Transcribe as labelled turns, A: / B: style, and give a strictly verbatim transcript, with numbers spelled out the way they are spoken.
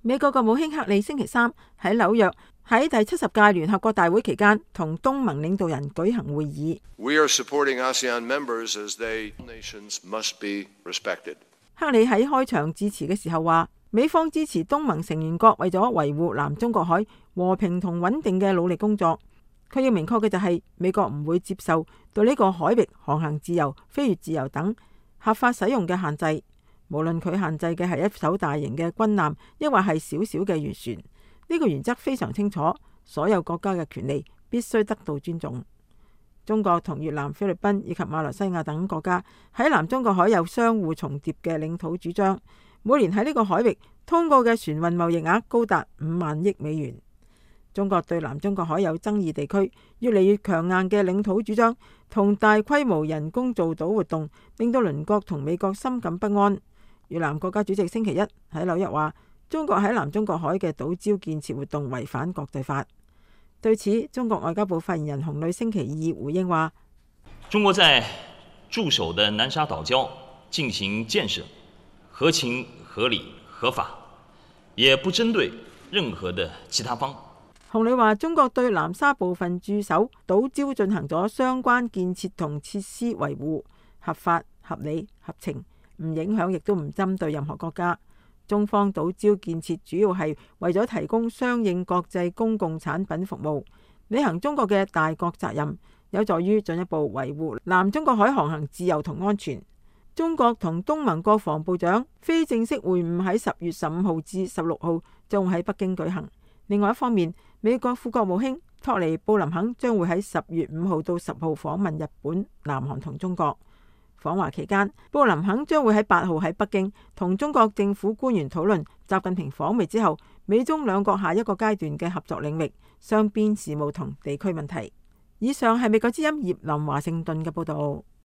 A: 美國國務卿克里星期三喺紐約喺第七十屆聯合國大會期間同東盟領導人舉行會議。
B: We are supporting ASEAN members as they nations must be respected.
A: 克里喺開場致辭嘅時候話，美方支持東盟成員國為咗維護南中國海和平同穩定嘅努力工作。佢要明確嘅就係，美國唔會接受對呢個海域航行自由、飛越自由等合法使用嘅限制。無論佢限制嘅係一艘大型嘅軍艦，抑或係小小嘅漁船，呢個原則非常清楚。所有國家嘅權利必須得到尊重。中國同越南、菲律賓以及馬來西亞等國家喺南中國海有相互重疊嘅領土主張，每年喺呢個海域通過嘅船運貿易額高達五萬億美元。中國對南中國海有爭議地區越嚟越強硬嘅領土主張同大規模人工造島活動，令到鄰國同美國深感不安。越南國家主席星期一喺紐約話，中國喺南中國海嘅島礁建設活動違反國際法。對此，中國外交部發言人洪磊星期二回應話，
C: 中國在駐守的南沙島礁進行建設，合情合理合法，也不針對任何的其他方。
A: 洪磊話，中國對南沙部分駐守島礁進行咗相關建設同設施維護，合法、合理、合情，唔影響亦都唔針對任何國家。中方島礁建設主要係為咗提供相應國際公共產品服務，履行中國嘅大國責任，有助於進一步維護南中國海航行自由同安全。中國同東盟國防部長非正式會晤喺十月十五號至十六號將會喺北京舉行。另外一方面，美國副國務卿托尼布林肯將會喺十月五號到十號訪問日本、南韓同中國。訪華期間，布林肯將會喺八號喺北京同中國政府官員討論習近平訪美之後美中兩國下一個階段嘅合作領域、雙邊事務同地區問題。以上係美國之音葉林華盛頓嘅報道。